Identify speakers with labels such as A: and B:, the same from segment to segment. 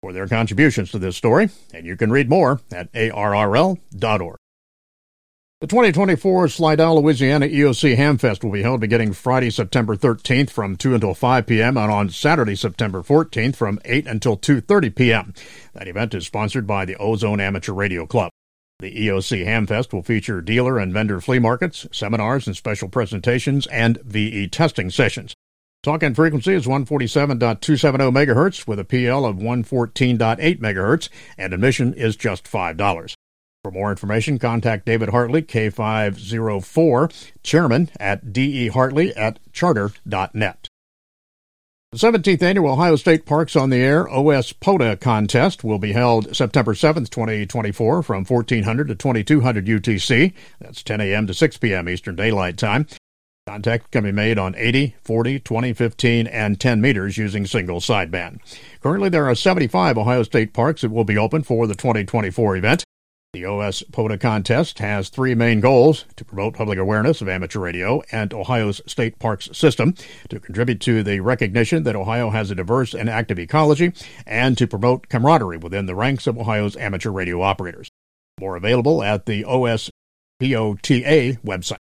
A: for their contributions to this story, and you can read more at arrl.org. The 2024 Slidell, Louisiana EOC Hamfest will be held beginning Friday, September 13th from 2 until 5 p.m. and on Saturday, September 14th from 8 until 2:30 p.m. That event is sponsored by the Ozone Amateur Radio Club. The EOC Hamfest will feature dealer and vendor flea markets, seminars and special presentations, and VE testing sessions. Talk-in frequency is 147.270 MHz with a PL of 114.8 MHz, and admission is just $5. For more information, contact David Hartley, K504, chairman at dehartley@charter.net. The 17th Annual Ohio State Parks on the Air OS POTA contest will be held September 7th, 2024 from 1400 to 2200 UTC. That's 10 a.m. to 6 p.m. Eastern Daylight Time. Contact can be made on 80, 40, 20, 15, and 10 meters using single sideband. Currently, there are 75 Ohio State parks that will be open for the 2024 event. The OS POTA contest has three main goals: to promote public awareness of amateur radio and Ohio's state parks system, to contribute to the recognition that Ohio has a diverse and active ecology, and to promote camaraderie within the ranks of Ohio's amateur radio operators. More available at the OS POTA website.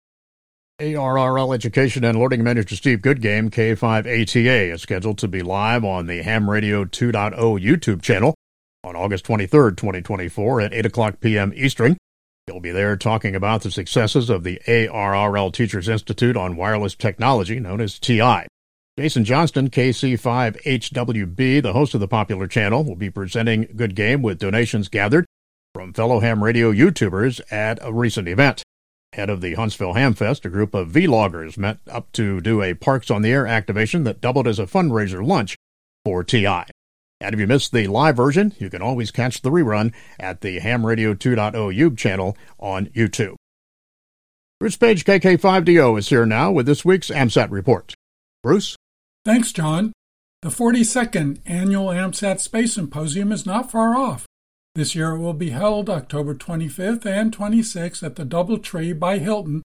A: ARRL Education and Learning Manager Steve Goodgame, K5ATA, is scheduled to be live on the Ham Radio 2.0 YouTube channel on August 23rd, 2024 at 8 o'clock p.m. Eastern. He'll be there talking about the successes of the ARRL Teachers Institute on Wireless Technology, known as TI. Jason Johnston, KC5HWB, the host of the popular channel, will be presenting Goodgame with donations gathered from fellow ham radio YouTubers at a recent event. Head of the Huntsville Hamfest, a group of vloggers met up to do a Parks on the Air activation that doubled as a fundraiser lunch for TI. And if you missed the live version, you can always catch the rerun at the Ham Radio 2.0 YouTube channel on YouTube. Bruce Page, KK5DO, is here now with this week's AMSAT report. Bruce?
B: Thanks, John. The 42nd Annual AMSAT Space Symposium is not far off. This year it will be held October 25th and 26th at the DoubleTree by Hilton